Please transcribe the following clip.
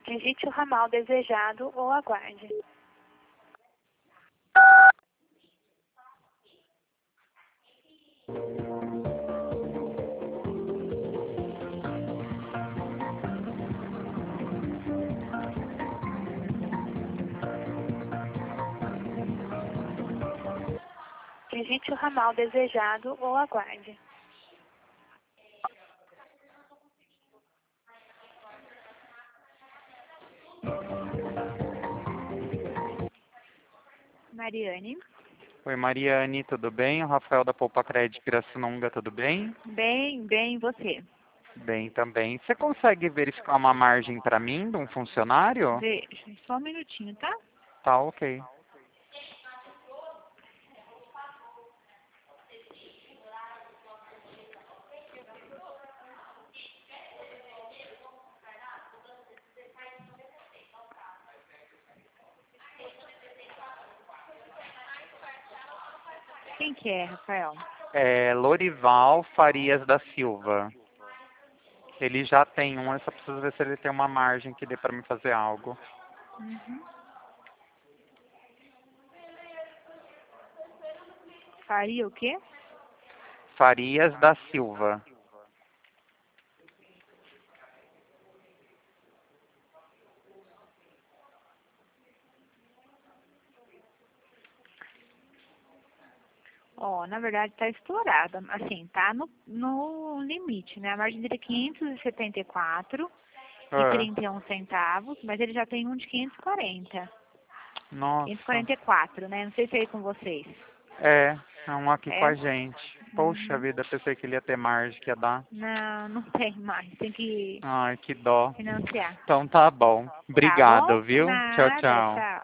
Digite o ramal desejado ou aguarde. Digite o ramal desejado ou aguarde. Mariane. Oi, Mariane, tudo bem? O Rafael da Poupa Crédito Pirassununga, tudo bem? Bem, você? Bem também. Você consegue verificar uma margem para mim, de um funcionário? Veja, só um minutinho, tá? Tá, ok. Quem que é, Rafael? É Lorival Farias da Silva. Ele já tem um, eu só preciso ver se ele tem uma margem que dê para me fazer algo. Uhum. Faria o quê? Farias da Silva. Ó, na verdade tá estourada. Assim, tá no limite, né? A margem dele é 574 e Ah, 31 centavos, mas ele já tem um de 540. nossa. 544, né? Não sei se é aí com vocês. É um aqui com É? a gente. Poxa Uhum. vida, pensei que ele ia ter margem que ia dar. Não tem mais. Tem que Ai, que dó. financiar. Então tá bom. Tá bom? Obrigado, viu? Tchau, Nada, tchau. tchau.